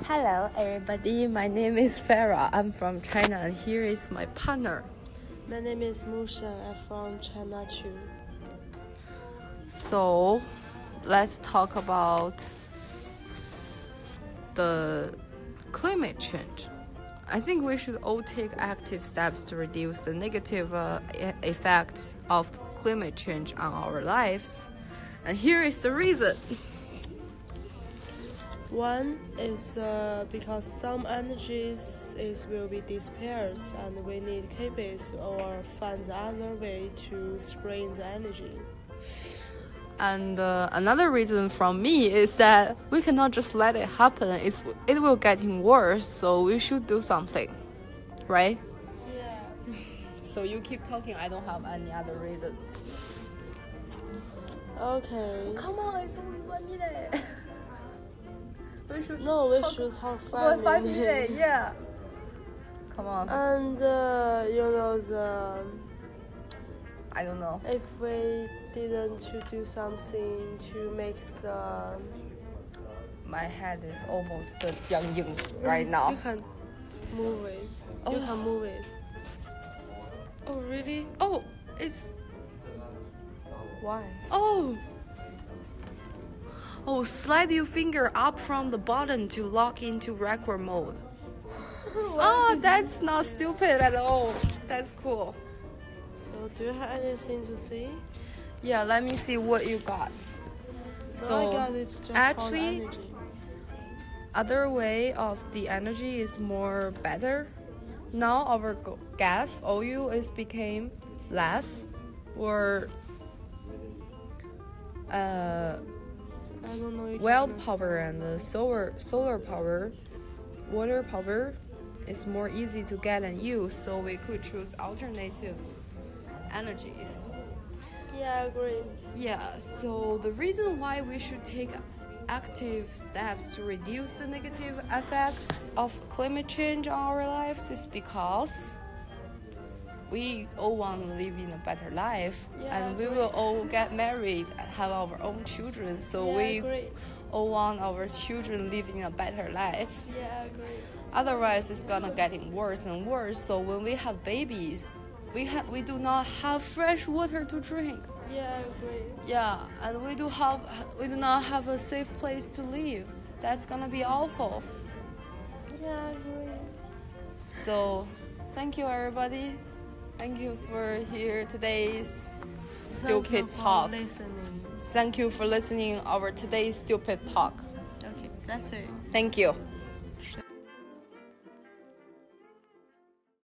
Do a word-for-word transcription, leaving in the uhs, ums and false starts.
Hello everybody, my name is Farah. I'm from China and here is my partner. My name is Mushan. I'm from China too. So, let's talk about the climate change. I think we should all take active steps to reduce the negative uh, effects of climate change on our lives. And here is the reason. One is uh, because some energies is will be disappeared and we need to keep it or find other way to spread the energy. And uh, another reason from me is that we cannot just let it happen. It's, it will getting worse, so we should do something, right? Yeah. So you keep talking, I don't have any other reasons. Okay. Come on, it's only one minute. We should No, we talk should talk for five, five minutes. minutes, yeah. Come on. And uh, you know the I don't know. if we didn't to do something to make the My head is almost uh, 僵硬 right now. You can move it. Oh. You can move it. Oh, really? Oh, it's... Why? Oh! Oh, slide your finger up from the button to lock into record mode. Oh, that's not stupid at all. That's cool. So do you have anything to say? Yeah, let me see what you got. So I got it's just actually, called energy. Other way of the energy is more better. Now our go- gas, oil is became less, or uh, I don't know. wind power and the solar solar power, water power is more easy to get and use. So we could choose alternative energies. Yeah, I agree. Yeah, so the reason why we should take active steps to reduce the negative effects of climate change on our lives is because we all want to live in a better life, Yeah, and I we agree. will all get married and have our own children, so Yeah, I we agree. all want our children living a better life. Yeah, I agree. Otherwise, it's gonna getting worse and worse. So when we have babies, we ha- we do not have fresh water to drink. Yeah, I agree. Yeah, and we do have we do not have a safe place to live. That's gonna be awful. Yeah, I agree. So, thank you everybody. Thank you for here today's stupid Thank you for talk. listening. Thank you for listening our today's stupid talk. Okay, that's it. Thank you.